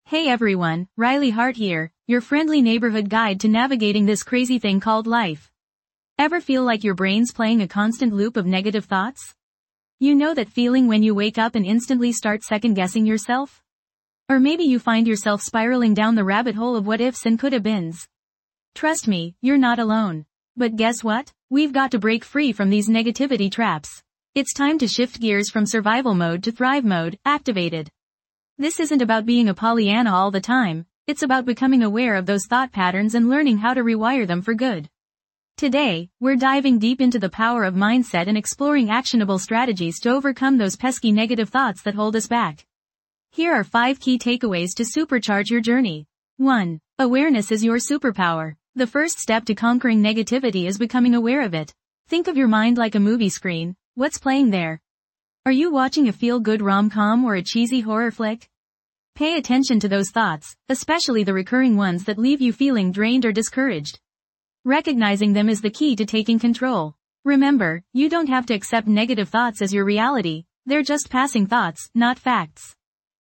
Hey everyone, Riley Hart here, your friendly neighborhood guide to navigating this crazy thing called life. Ever feel like your brain's playing a constant loop of negative thoughts? You know that feeling when you wake up and instantly start second-guessing yourself? Or maybe you find yourself spiraling down the rabbit hole of what-ifs and could-have-beens. Trust me, you're not alone. But guess what? We've got to break free from these negativity traps. It's time to shift gears from survival mode to thrive mode, activated. This isn't about being a Pollyanna all the time, it's about becoming aware of those thought patterns and learning how to rewire them for good. Today, we're diving deep into the power of mindset and exploring actionable strategies to overcome those pesky negative thoughts that hold us back. Here are 5 key takeaways to supercharge your journey. 1. Awareness is your superpower. The first step to conquering negativity is becoming aware of it. Think of your mind like a movie screen. What's playing there? Are you watching a feel-good rom-com or a cheesy horror flick? Pay attention to those thoughts, especially the recurring ones that leave you feeling drained or discouraged. Recognizing them is the key to taking control. Remember, you don't have to accept negative thoughts as your reality, they're just passing thoughts, not facts.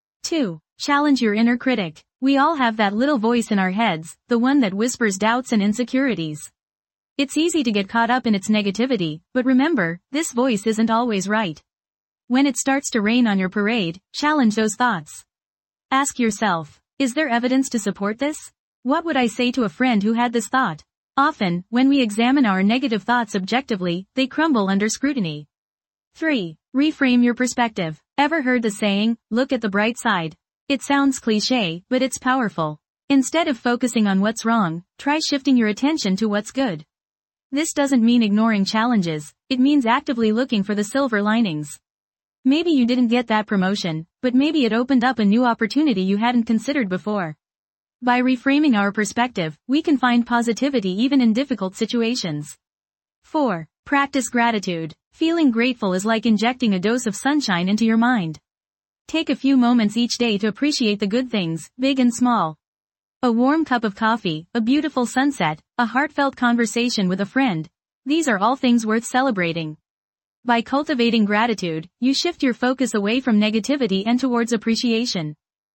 2. Challenge your inner critic. We all have that little voice in our heads, the one that whispers doubts and insecurities. It's easy to get caught up in its negativity, but remember, this voice isn't always right. When it starts to rain on your parade, challenge those thoughts. Ask yourself, is there evidence to support this? What would I say to a friend who had this thought? Often, when we examine our negative thoughts objectively, they crumble under scrutiny. 3. Reframe your perspective. Ever heard the saying, look at the bright side? It sounds cliché, but it's powerful. Instead of focusing on what's wrong, try shifting your attention to what's good. This doesn't mean ignoring challenges, it means actively looking for the silver linings. Maybe you didn't get that promotion, but maybe it opened up a new opportunity you hadn't considered before. By reframing our perspective, we can find positivity even in difficult situations. 4. Practice gratitude. Feeling grateful is like injecting a dose of sunshine into your mind. Take a few moments each day to appreciate the good things, big and small. A warm cup of coffee, a beautiful sunset, a heartfelt conversation with a friend. These are all things worth celebrating. By cultivating gratitude, you shift your focus away from negativity and towards appreciation.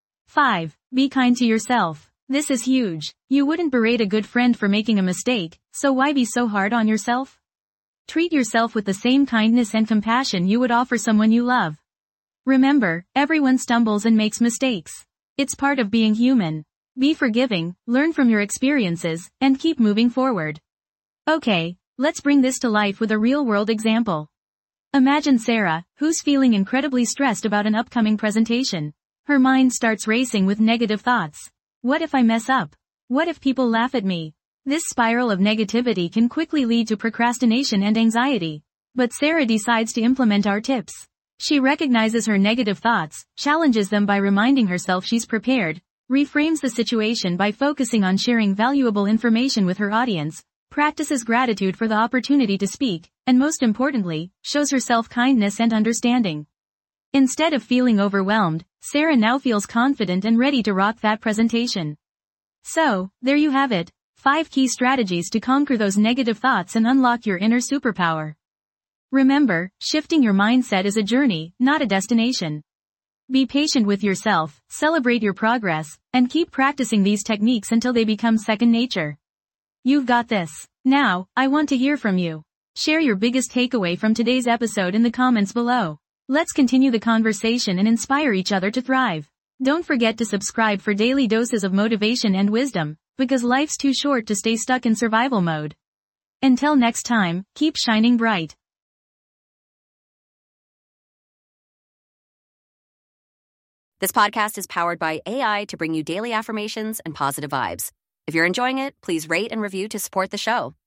5. Be kind to yourself. This is huge. You wouldn't berate a good friend for making a mistake, so why be so hard on yourself? Treat yourself with the same kindness and compassion you would offer someone you love. Remember, everyone stumbles and makes mistakes. It's part of being human. Be forgiving, learn from your experiences, and keep moving forward. Okay, let's bring this to life with a real-world example. Imagine Sarah, who's feeling incredibly stressed about an upcoming presentation. Her mind starts racing with negative thoughts. What if I mess up? What if people laugh at me? This spiral of negativity can quickly lead to procrastination and anxiety. But Sarah decides to implement our tips. She recognizes her negative thoughts, challenges them by reminding herself she's prepared, reframes the situation by focusing on sharing valuable information with her audience, practices gratitude for the opportunity to speak, and most importantly, shows herself kindness and understanding. Instead of feeling overwhelmed, Sarah now feels confident and ready to rock that presentation. So, there you have it, 5 key strategies to conquer those negative thoughts and unlock your inner superpower. Remember, shifting your mindset is a journey, not a destination. Be patient with yourself, celebrate your progress, and keep practicing these techniques until they become second nature. You've got this. Now, I want to hear from you. Share your biggest takeaway from today's episode in the comments below. Let's continue the conversation and inspire each other to thrive. Don't forget to subscribe for daily doses of motivation and wisdom, because life's too short to stay stuck in survival mode. Until next time, keep shining bright. This podcast is powered by AI to bring you daily affirmations and positive vibes. If you're enjoying it, please rate and review to support the show.